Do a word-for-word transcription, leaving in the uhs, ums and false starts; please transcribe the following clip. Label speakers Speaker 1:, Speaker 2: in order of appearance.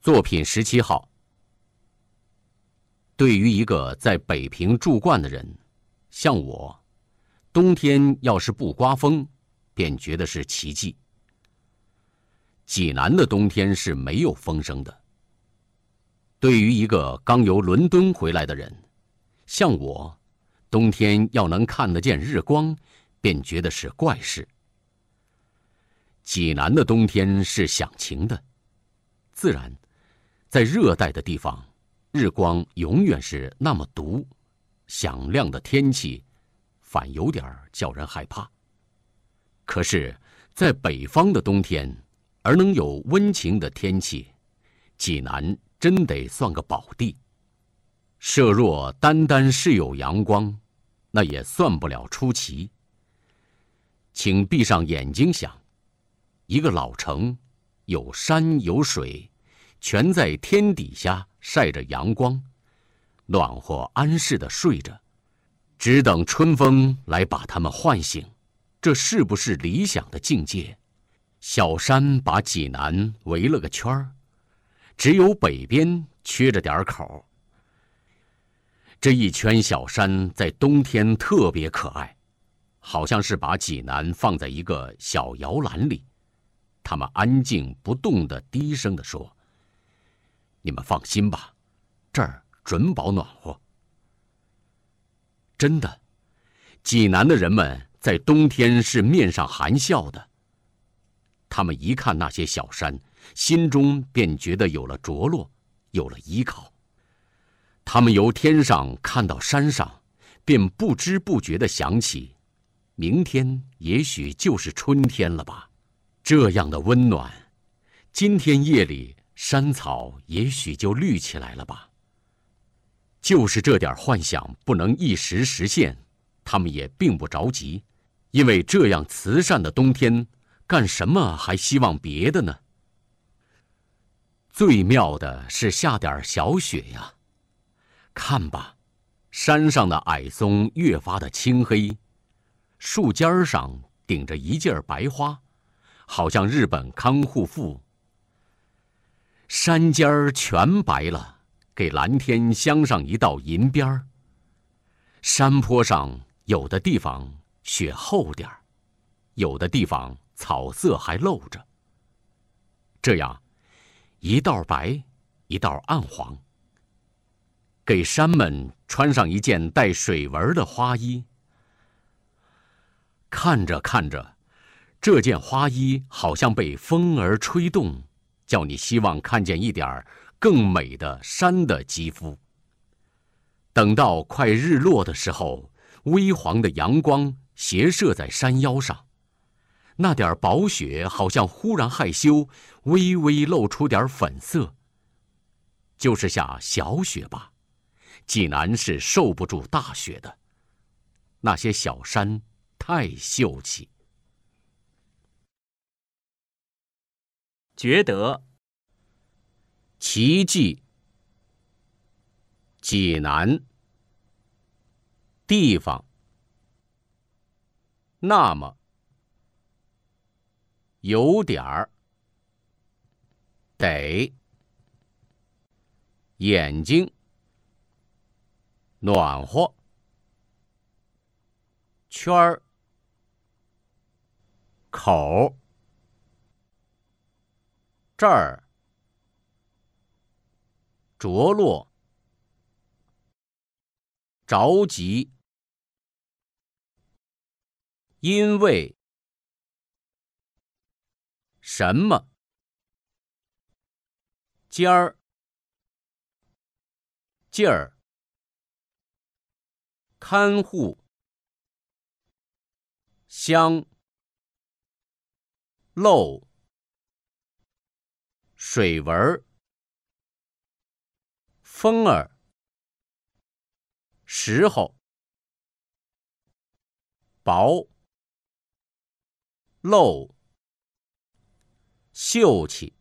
Speaker 1: 作品十七号。对于一个在北平住惯的人，像我，冬天要是不刮风，便觉得是奇迹。济南的冬天是没有风声的。对于一个刚由伦敦回来的人，像我，冬天要能看得见日光，便觉得是怪事。济南的冬天是响晴的，自然，在热带的地方，日光永远是那么毒，响亮的天气，反有点叫人害怕。可是，在北方的冬天，而能有温情的天气，济南真得算个宝地。设若单单是有阳光，那也算不了出奇。请闭上眼睛想，一个老城，有山有水，全在天底下晒着阳光，暖和安适地睡着，只等春风来把它们唤醒。这是不是理想的境界？小山把济南围了个圈儿，只有北边缺着点口。这一圈小山在冬天特别可爱，好像是把济南放在一个小摇篮里。他们安静不动地低声地说：“你们放心吧，这儿准保暖和。”真的，济南的人们在冬天是面上含笑的。他们一看那些小山，心中便觉得有了着落，有了依靠。他们由天上看到山上，便不知不觉地想起，明天也许就是春天了吧。这样的温暖，今天夜里山草也许就绿起来了吧。就是这点幻想不能一时实现，他们也并不着急，因为这样慈善的冬天，干什么还希望别的呢？最妙的是下点小雪呀，看吧，山上的矮松越发的青黑，树尖上顶着一件白花，好像日本看护妇。山尖儿全白了，给蓝天镶上一道银边儿。山坡上有的地方雪厚点儿，有的地方草色还露着。这样，一道白，一道暗黄。给山们穿上一件带水纹的花衣。看着看着，这件花衣好像被风儿吹动，叫你希望看见一点更美的山的肌肤。等到快日落的时候，微黄的阳光斜射在山腰上，那点薄雪好像忽然害羞，微微露出点粉色。就是下小雪吧，济南是受不住大雪的。那些小山太秀气。
Speaker 2: 觉得
Speaker 1: 奇迹。济南地方，那么有点儿得眼睛暖和圈儿口这儿着落着急因为什么尖儿劲儿看护香漏水纹风儿时候薄漏秀气